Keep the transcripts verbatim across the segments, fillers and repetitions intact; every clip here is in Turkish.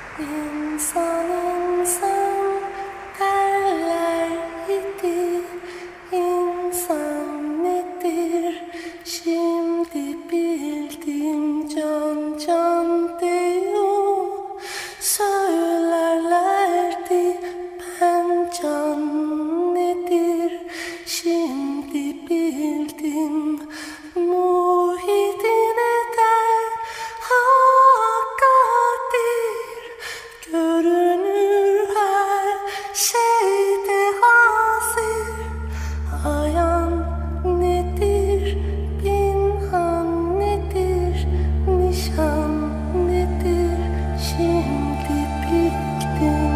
İnsan insan derler idi, insan nedir? Şimdi bildim, can can diyor. Söylerlerdi ben can nedir? Şimdi bildim. Muhyiddin eder hakkadir, görünür her şeyde hazır. Ayan nedir, pinhan nedir, nişan nedir? Şimdi bildim.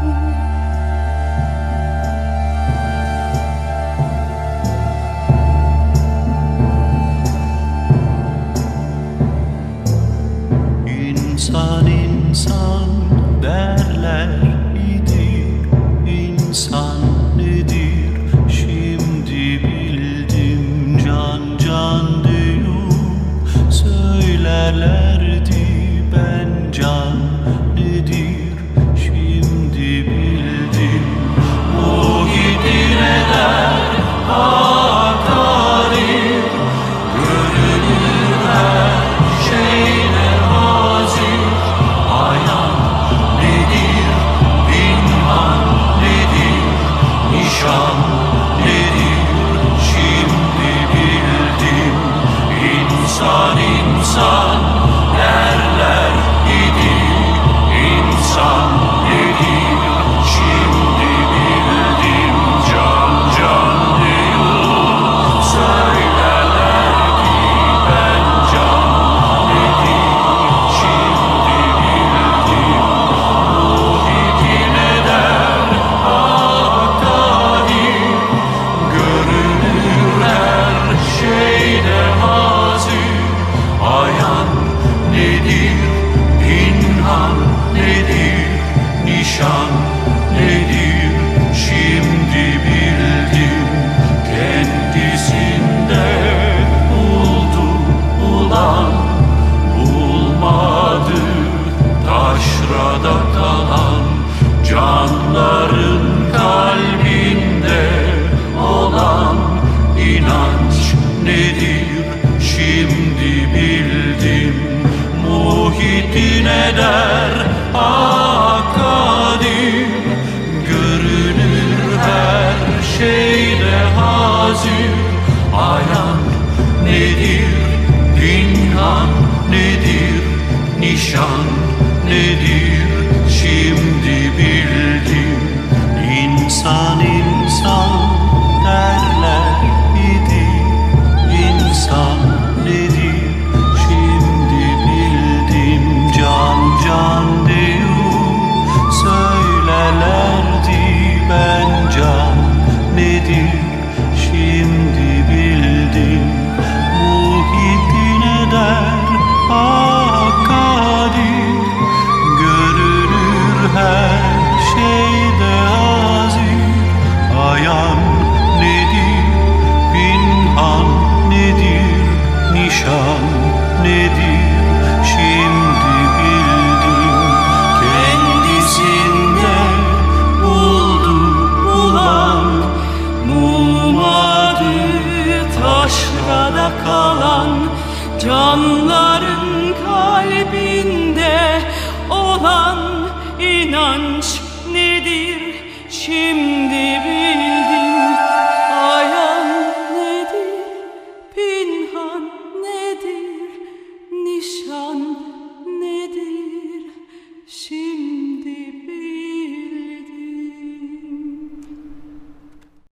İnsan insan derler idi, insan nedir? Şimdi bildim, can can diyor. Söylerlerdi ben can nedir? Şimdi bildim. Muhyiddin eder hakkadir, görünür her şeyde hazır. Ayan nedir, pinhan nedir, nişan nedir? Şimdi bildim. İnsan insan derler idi, insan nedir? Şimdi bildim, can can diyor. Söylerlerdi ben can nedir? Şimdi bildim. Muhyiddin eder hakkadir, görünür her şeyde hazır. Ayan nedir, pinhan nedir, nişan nedir? Şimdi bildim. Kendisinde buldu ulan, bulmadı taşrada kalan. Canların kalbinde olan inanç nedir? Şimdi bildim. Muhyiddin eder hakkadir, görünür her şeyde hazır. Ayan nedir, pinhan nedir, nişan nedir? Şimdi bildim. İnsan insan derler idi, insan nedir? Şimdi bildim, can can diyor. Söylerlerdi ben can nedir? Şimdi bildim. Muhyiddin eder hakkadir, görünür her şeyde hazır. Ayan nedir, pinhan nedir, nişan nedir? Şimdi bildim. Kendisinde buldu bulan, bulmadı taşrada kalan. Canların kalbinde olan inanç nedir? Şimdi bildim. Ayan nedir, pinhan nedir, nişan nedir? Şimdi